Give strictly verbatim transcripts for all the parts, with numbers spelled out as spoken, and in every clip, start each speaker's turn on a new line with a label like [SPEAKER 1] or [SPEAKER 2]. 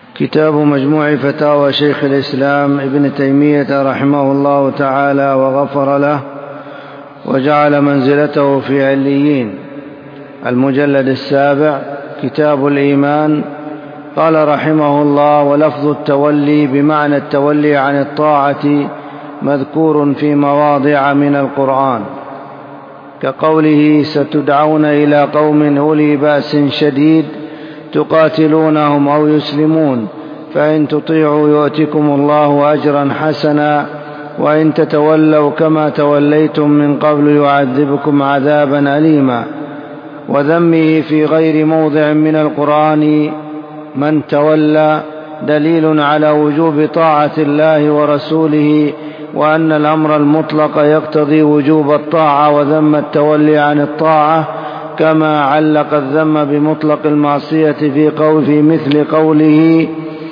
[SPEAKER 1] كتاب مجموع فتاوى شيخ الإسلام ابن تيمية رحمه الله تعالى وغفر له وجعل منزلته في عليين. المجلد السابع، كتاب الإيمان. قال رحمه الله: ولفظ التولي بمعنى التولي عن الطاعة مذكور في مواضع من القرآن، كقوله: ستدعون إلى قوم أولي بأس شديد تقاتلونهم أو يسلمون، فإن تطيعوا يؤتكم الله أجرا حسنا، وإن تتولوا كما توليتم من قبل يعذبكم عذابا أليما. وذمه في غير موضع من القرآن من تولى دليل على وجوب طاعة الله ورسوله، وأن الأمر المطلق يقتضي وجوب الطاعة وذم التولي عن الطاعة، كما علق الذم بمطلق المعصية في قول في مثل قوله: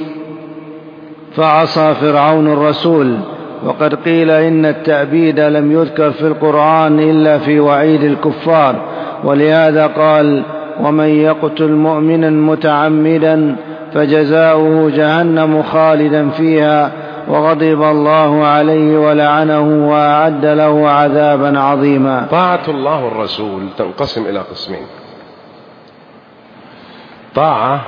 [SPEAKER 1] فعصى فرعون الرسول. وقد قيل إن التأبيد لم يذكر في القرآن إلا في وعيد الكفار، ولهذا قال: ومن يقتل مؤمنا متعمدا فجزاؤه جهنم خالدا فيها وغضب الله عليه ولعنه وأعد له عذابا عظيما.
[SPEAKER 2] طاعة الله والرسول تنقسم إلى قسمين: طاعة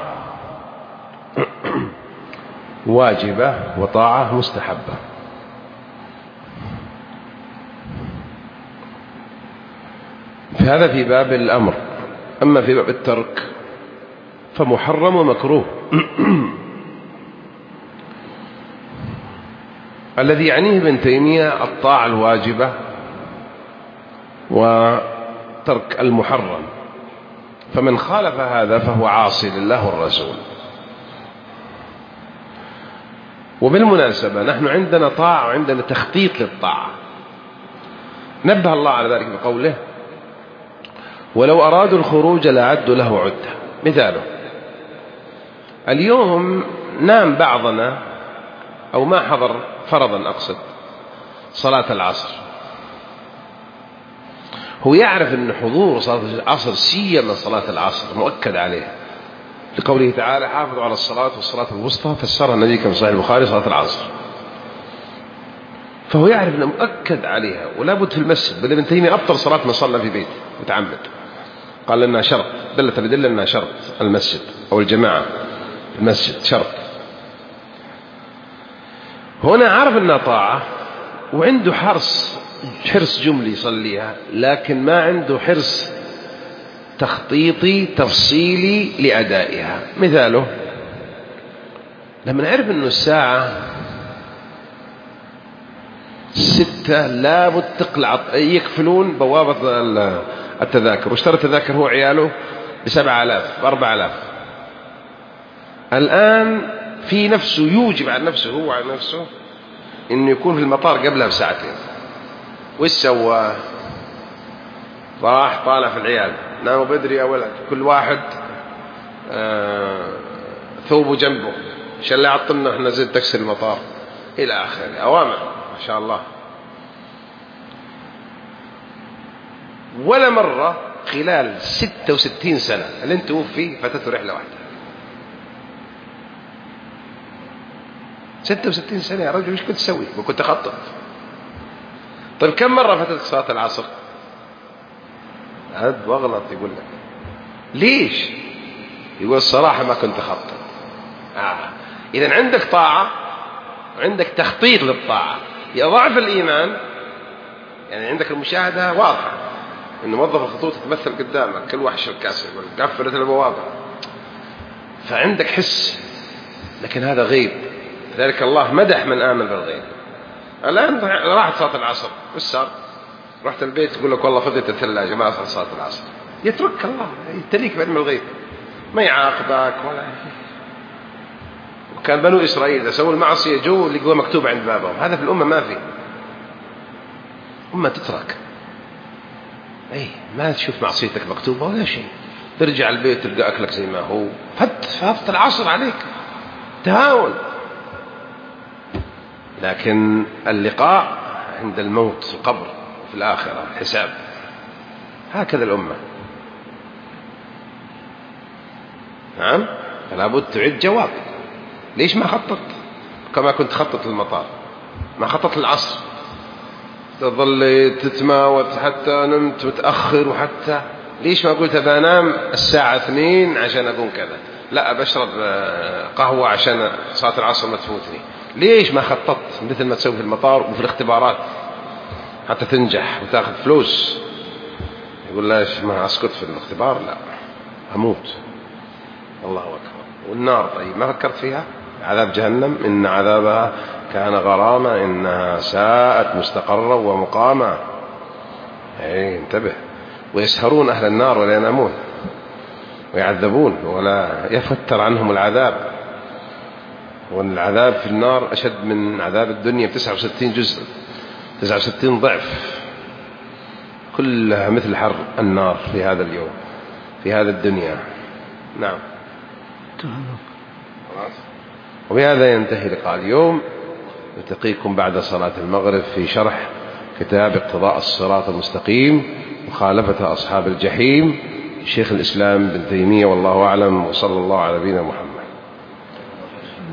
[SPEAKER 2] واجبة وطاعة مستحبة. فهذا في باب الأمر. أما في باب الترك فمحرم ومكروه. الذي يعنيه ابن تيمية الطاعة الواجبة وترك المحرم، فمن خالف هذا فهو عاصي لله والرسول. وبالمناسبة نحن عندنا طاعة وعندنا تخطيط للطاعة. نبه الله على ذلك بقوله: ولو أرادوا الخروج لأعدوا له عدة. مثاله: اليوم نام بعضنا أو ما حضر فرضا أقصد صلاة العصر، هو يعرف أن حضور صلاة العصر سيما صلاة العصر مؤكد عليه، لقوله تعالى: حافظوا على الصلاة والصلاة الوسطى، فسرها النبي كما في صحيح البخاري صلاة العصر. فهو يعرف أنه مؤكد عليها ولا بد في المسجد. بل ابن تيمية أبطل صلاة من صلى في بيته متعمد، قال لنا شرط، دلت بدل لنا شرط المسجد أو الجماعة المسجد شرط. هنا عرف أنها طاعة وعنده حرص حرص جملي يصليها، لكن ما عنده حرص تخطيطي تفصيلي لأدائها. مثاله: لما نعرف أنه الساعة ستة لابد تقلع، يكفلون بوابة التذاكر، واشترى التذاكر هو عياله بسبع آلاف بأربع آلاف. الآن في نفسه يوجب على نفسه هو على نفسه إنه يكون في المطار قبلها بساعتين. وإيش سوى؟ راح طالع في العيال، ناموا بدري يا ولد، كل واحد آه ثوبه جنبه، عشان لا يعطلنا احنا زي تاكسي المطار إلى آخره. أوامر ما شاء الله. ولا مرة خلال ستة وستين سنة اللي انت فيه فاتته رحلة واحدة. ستة وستين سنة يا رجل، ايش كنت تسوي؟ وكنت أخطط. طيب كم مرة فاتت صلاة العصر؟ هد واغلط يقول لك. ليش؟ يقول الصراحة ما كنت أخطط. آه. إذن عندك طاعة وعندك تخطيط للطاعة. يضعف الإيمان، يعني عندك المشاهدة واضحة إن موظف الخطوط تتمثل قدامك، كل واحد شركاس يقول قفلت البوابة، فعندك حس. لكن هذا غيب، لذلك الله مدح من آمن بالغيب. الآن راحت صلاة العصر، وش صار؟ رحت البيت تقول لك والله فضيت الثلاجة ما أصل صلاة العصر. يترك الله، يتليك بعلم الغيب، ما يعاقبك ولا. وكان بنو إسرائيل إذا سووا المعصية جو اللي جوا مكتوب عند بابهم. هذا في الأمة ما في. أمة تترك، أي ما تشوف معصيتك مكتوبة ولا شيء. ترجع البيت تلقى أكلك زي ما هو. فت فات العصر عليك، تهاون. لكن اللقاء عند الموت في القبر في الآخرة حساب. هكذا الأمة. نعم، فلا بد تعد جواب. ليش ما خطط كما كنت خطط للمطار؟ ما خطط للعصر، تظل تتماوت حتى نمت متأخر، وحتى ليش ما قلت بنام الساعة اثنين عشان أكون كذا، لا بشرب قهوة عشان صلاة العصر ما تفوتني. ليش ما خططت مثل ما تسوي في المطار وفي الاختبارات حتى تنجح وتاخذ فلوس؟ يقول لاش ما أسكت في الاختبار، لا أموت. الله أكبر. والنار طيب ما فكرت فيها؟ عذاب جهنم إن عذابها كان غراما إنها ساءت مستقرا ومقاما. أي انتبه. ويسهرون أهل النار ولا ينامون ويعذبون ولا يفتر عنهم العذاب، والعذاب في النار أشد من عذاب الدنيا بتسعة وستين جزء، تسعة وستين ضعف، كلها مثل حر النار في هذا اليوم في هذا الدنيا. نعم. وبهذا ينتهي لقاء اليوم. نلتقيكم بعد صلاة المغرب في شرح كتاب اقتضاء الصراط المستقيم مخالفة أصحاب الجحيم شيخ الإسلام ابن تيمية، والله أعلم، وصلى الله على نبينا محمد.